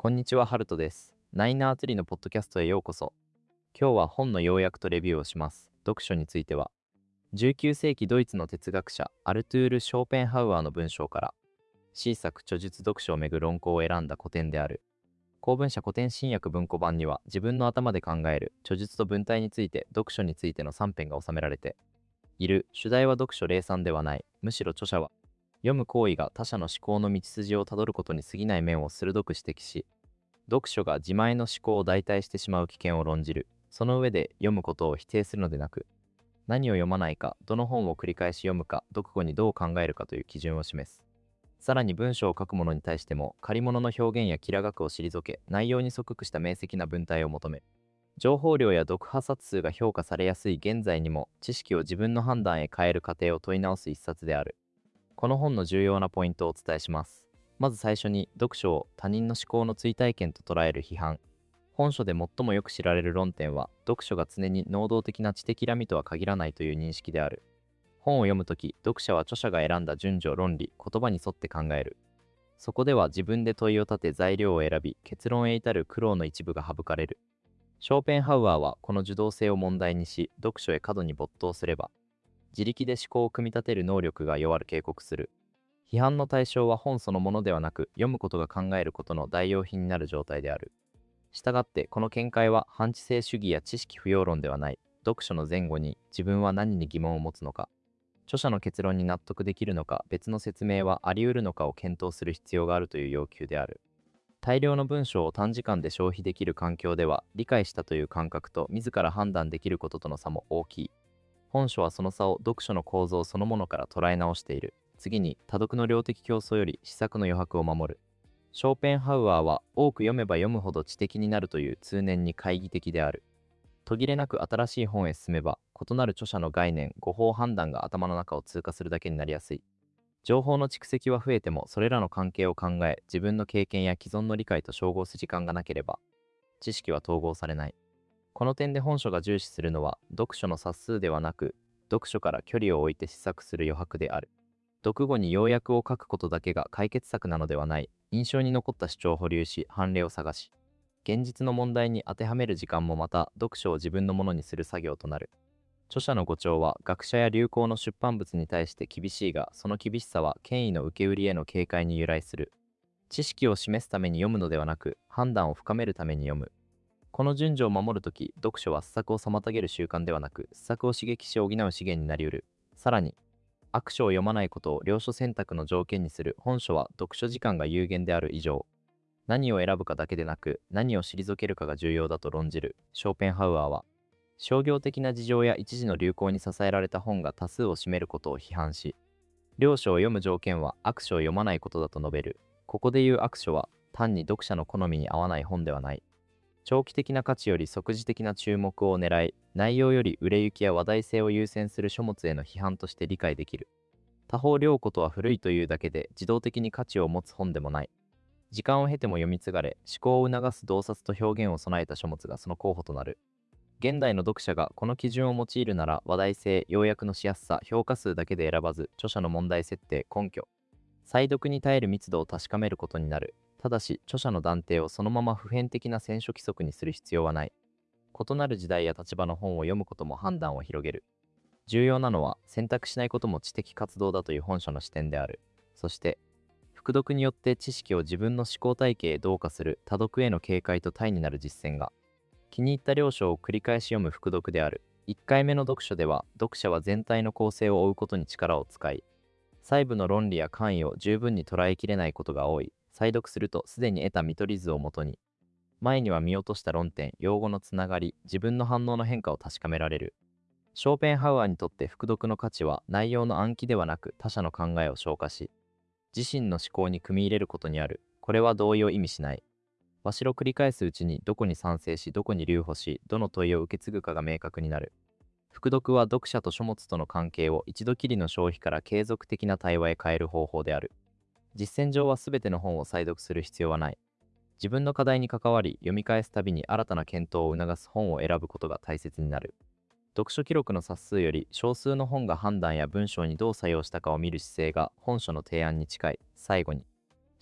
こんにちは、ハルトです。ナイナーツリーのポッドキャストへようこそ。今日は本の要約とレビューをします。読書については、19世紀ドイツの哲学者アルトゥール・ショーペンハウアーの文章から、小さく著述読書をめぐる論考を選んだ古典である。公文社古典新訳文庫版には、自分の頭で考える著述と文体について、読書についての3編が収められている。主題は読書霊散ではない。むしろ著者は、読む行為が他者の思考の道筋をたどることに過ぎない面を鋭く指摘し、読書が自前の思考を代替してしまう危険を論じる。その上で読むことを否定するのでなく、何を読まないか、どの本を繰り返し読むか、読後にどう考えるかという基準を示す。さらに文章を書く者に対しても、借り物の表現やきら学を退け、内容に即刻した明晰な文体を求め、情報量や読破冊数が評価されやすい現在にも、知識を自分の判断へ変える過程を問い直す一冊である。この本の重要なポイントをお伝えします。まず最初に、読書を他人の思考の追体験と捉える批判。本書で最もよく知られる論点は、読書が常に能動的な知的らみとは限らないという認識である。本を読むとき、読者は著者が選んだ順序、論理、言葉に沿って考える。そこでは自分で問いを立て材料を選び、結論へ至る苦労の一部が省かれる。ショーペンハウアーはこの受動性を問題にし、読書へ過度に没頭すれば、自力で思考を組み立てる能力が弱る警告する。批判の対象は本そのものではなく、読むことが考えることの代用品になる状態である。したがって、この見解は反知性主義や知識不要論ではない。読書の前後に自分は何に疑問を持つのか、著者の結論に納得できるのか、別の説明はあり得るのかを検討する必要があるという要求である。大量の文章を短時間で消費できる環境では、理解したという感覚と自ら判断できることとの差も大きい。本書はその差を読書の構造そのものから捉え直している。次に、多読の量的競争より思索の余白を守る。ショーペンハウアーは、多く読めば読むほど知的になるという通念に懐疑的である。途切れなく新しい本へ進めば、異なる著者の概念、誤報判断が頭の中を通過するだけになりやすい。情報の蓄積は増えても、それらの関係を考え、自分の経験や既存の理解と照合する時間がなければ、知識は統合されない。この点で本書が重視するのは、読書の冊数ではなく、読書から距離を置いて思索する余白である。読後に要約を書くことだけが解決策なのではない。印象に残った主張を保留し、判例を探し、現実の問題に当てはめる時間もまた、読書を自分のものにする作業となる。著者の語調は、学者や流行の出版物に対して厳しいが、その厳しさは権威の受け売りへの警戒に由来する。知識を示すために読むのではなく、判断を深めるために読む。この順序を守るとき、読書は施策を妨げる習慣ではなく、施策を刺激し補う資源になり得る。さらに、悪書を読まないことを領書選択の条件にする本書は、読書時間が有限である以上、何を選ぶかだけでなく、何を退けるかが重要だと論じる。ショーペンハウアーは、商業的な事情や一時の流行に支えられた本が多数を占めることを批判し、良書を読む条件は悪書を読まないことだと述べる。ここで言う悪書は、単に読者の好みに合わない本ではない。長期的な価値より即時的な注目を狙い、内容より売れ行きや話題性を優先する書物への批判として理解できる。他方、良ことは古いというだけで自動的に価値を持つ本でもない。時間を経ても読み継がれ、思考を促す洞察と表現を備えた書物がその候補となる。現代の読者がこの基準を用いるなら、話題性、要約のしやすさ、評価数だけで選ばず、著者の問題設定、根拠、再読に耐える密度を確かめることになる。ただし、著者の断定をそのまま普遍的な選書規則にする必要はない。異なる時代や立場の本を読むことも判断を広げる。重要なのは、選択しないことも知的活動だという本書の視点である。そして、複読によって知識を自分の思考体系へ同化する多読への警戒と対になる実践が、気に入った領書を繰り返し読む複読である。1回目の読書では、読者は全体の構成を追うことに力を使い、細部の論理や簡易を十分に捉えきれないことが多い。再読すると、すでに得た見取り図をもとに、前には見落とした論点、用語のつながり、自分の反応の変化を確かめられる。ショーペンハウアーにとって複読の価値は、内容の暗記ではなく他者の考えを消化し、自身の思考に組み入れることにある。これは同意を意味しない。わしろ繰り返すうちに、どこに賛成し、どこに留保し、どの問いを受け継ぐかが明確になる。複読は読者と書物との関係を一度きりの消費から継続的な対話へ変える方法である。実践上は全ての本を再読する必要はない。自分の課題に関わり、読み返すたびに新たな検討を促す本を選ぶことが大切になる。読書記録の冊数より少数の本が判断や文章にどう作用したかを見る姿勢が本書の提案に近い。最後に、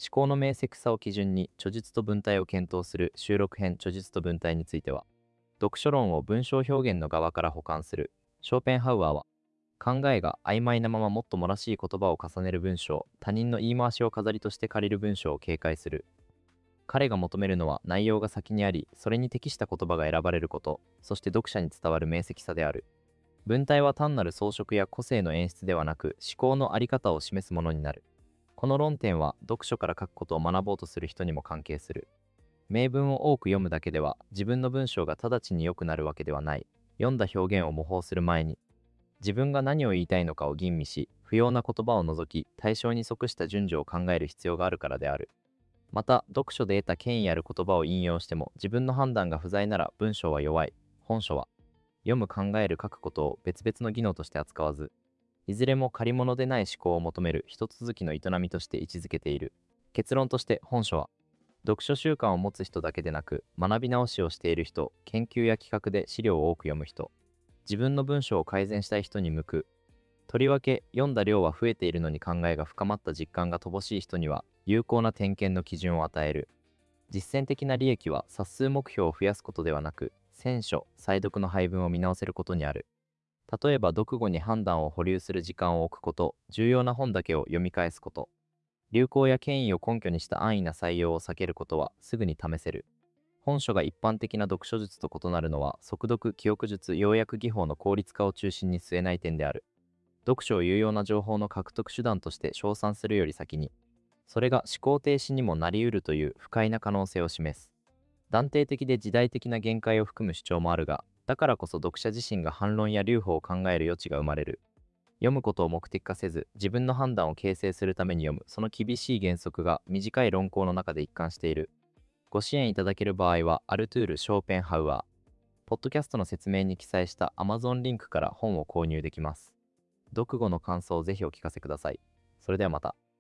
考の明晰さを基準に著述と文体を検討する収録編著述と文体については、読書論を文章表現の側から補完するショーペンハウアーは、考えが曖昧なままもっともらしい言葉を重ねる文章、他人の言い回しを飾りとして借りる文章を警戒する。彼が求めるのは内容が先にあり、それに適した言葉が選ばれること、そして読者に伝わる明晰さである。文体は単なる装飾や個性の演出ではなく、思考のあり方を示すものになる。この論点は読書から書くことを学ぼうとする人にも関係する。名文を多く読むだけでは自分の文章が直ちに良くなるわけではない。読んだ表現を模倣する前に、自分が何を言いたいのかを吟味し、不要な言葉を除き、対象に即した順序を考える必要があるからである。また、読書で得た権威ある言葉を引用しても、自分の判断が不在なら文章は弱い。本書は、読む、考える、書くことを別々の技能として扱わず、いずれも借り物でない思考を求める一続きの営みとして位置づけている。結論として本書は、読書習慣を持つ人だけでなく、学び直しをしている人、研究や企画で資料を多く読む人、自分の文章を改善したい人に向く。とりわけ、読んだ量は増えているのに考えが深まった実感が乏しい人には、有効な点検の基準を与える。実践的な利益は冊数目標を増やすことではなく、選書、再読の配分を見直せることにある。例えば読後に判断を保留する時間を置くこと、重要な本だけを読み返すこと、流行や権威を根拠にした安易な採用を避けることはすぐに試せる。本書が一般的な読書術と異なるのは、速読、記憶術、要約技法の効率化を中心に据えない点である。読書を有用な情報の獲得手段として称賛するより先に、それが思考停止にもなり得るという不快な可能性を示す。断定的で時代的な限界を含む主張もあるが、だからこそ読者自身が反論や留保を考える余地が生まれる。読むことを目的化せず、自分の判断を形成するために読む、その厳しい原則が短い論考の中で一貫している。ご支援いただける場合は、アルトゥール・ショーペンハウアー。ポッドキャストの説明に記載した Amazon リンクから本を購入できます。読後の感想をぜひお聞かせください。それではまた。